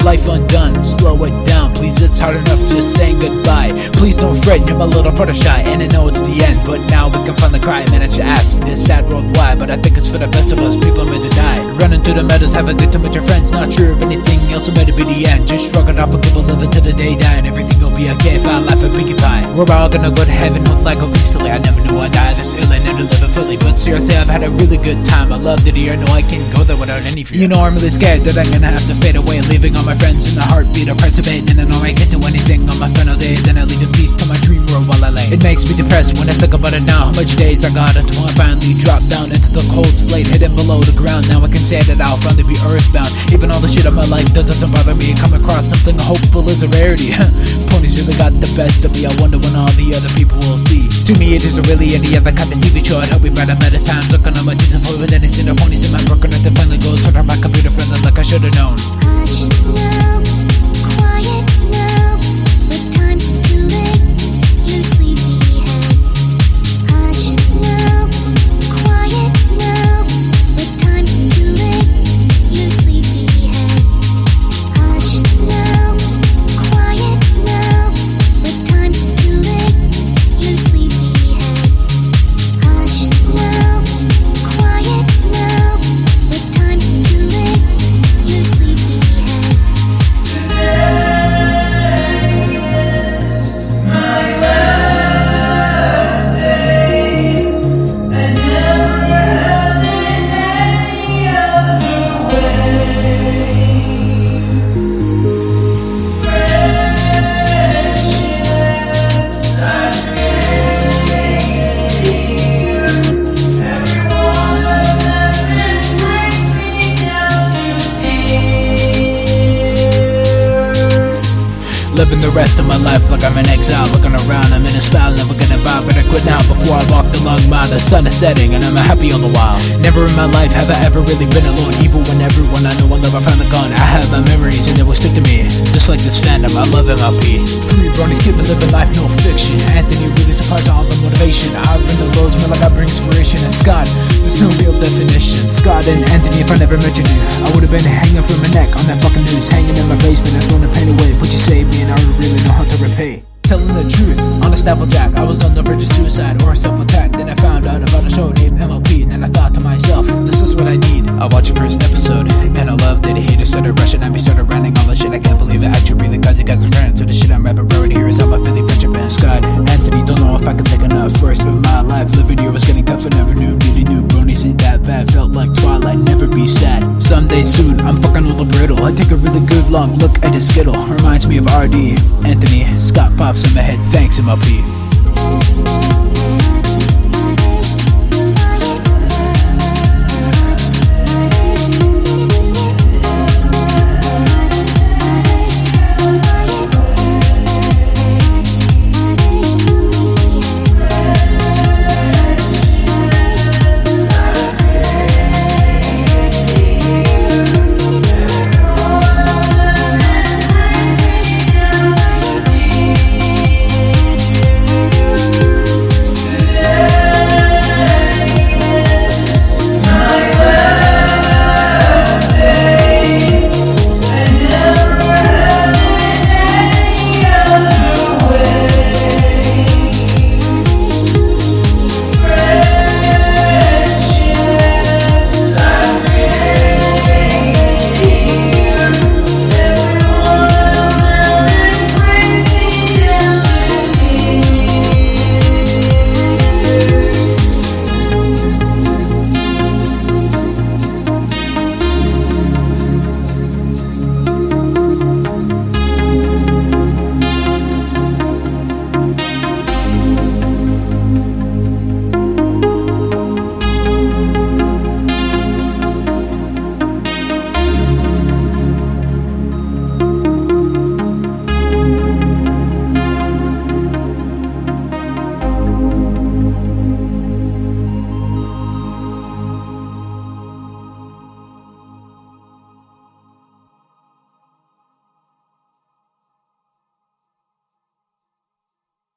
life undone. Slow it down, please, it's hard enough just saying goodbye. Please don't fret, you're my little Fluttershy, and I know it's the end, but now we can finally cry. I managed to ask this sad world why, but I think it's for the best of us, people are meant to die. Running through the meadows, have a good time with your friends, not sure of anything else, it might be the end. Just shrug it off and keep living till the day die, and everything will be okay if I laugh at Pinkie Pie. We're all gonna go to heaven, hopefully I go peacefully. I never knew I'd die this ill and never live it fully, but seriously, I've had a really good time. I loved it here, I know I can go there without any fear. You know I'm really scared that I'm gonna have to fade away, leaving all my friends in a heartbeat. I price of it, and I know I can't do anything on my final day. Then I leave in peace to my dream world while I lay. It makes me depressed when I think about it now, how much days I got until I finally drop down into the cold slate, hidden below the ground. Now I can say that I'll finally be earthbound. Even all the shit of my life that doesn't bother me, come across something hopeful is a rarity. Ponies really got the best of me, I wonder when all the other people will see. To me it isn't really any other kind of TV show. I'd help me better medicine times, looking on my decent food, but then it's in the ponies in my broken earth. It finally goes, turn on my computer friendly like I should've known. Hush now, quiet now, it's time to lay your sleepy head. Hush now, quiet now, it's time to lay your sleepy head. Hush now, quiet now, it's time to lay your sleepy head. Hush now, quiet now, it's time to lay your sleepy head. Living the rest of my life like I'm in exile, looking around, I'm in a spell, never gonna vibe, but I quit now before I walk the long mile. The sun is setting and I'm happy all the while. Never in my life have I ever really been alone, even when everyone I know I love I finally gone. I have my memories and they will stick to me, just like this fandom, I love MLP. Free bronies, keep me living life, no fiction. Anthony really supplies all the motivation. I bring the lows, man, like I bring inspiration. And Scott, there's no real definition. Scott and Anthony, if I never mentioned you, I would've been hanging from my neck on that fucking news, hanging in my basement and throwing the pain away, but you saved me and I don't really know how to repay. Telling the truth, honest Applejack, I was on the verge of suicide or self-attack. Then I found out about a show named MLP, and then I thought to myself, this is what I need. I watched the first episode, and I loved it. Haters started rushing at me, started ranting all the shit. I can't believe it, actually really got you guys a friend. So the shit I'm rapping right here is how my Philly friendship band. Scott, Anthony, don't know if I could think enough. First with my life, living here was getting tough. I never knew meeting new bronies ain't that bad. Felt like Twilight, never be sad. Someday soon, I'm fucking with a brittle. I take a really good long look at his skittle. Reminds me of RD, Anthony, Scott pops in my head, thanks MLP.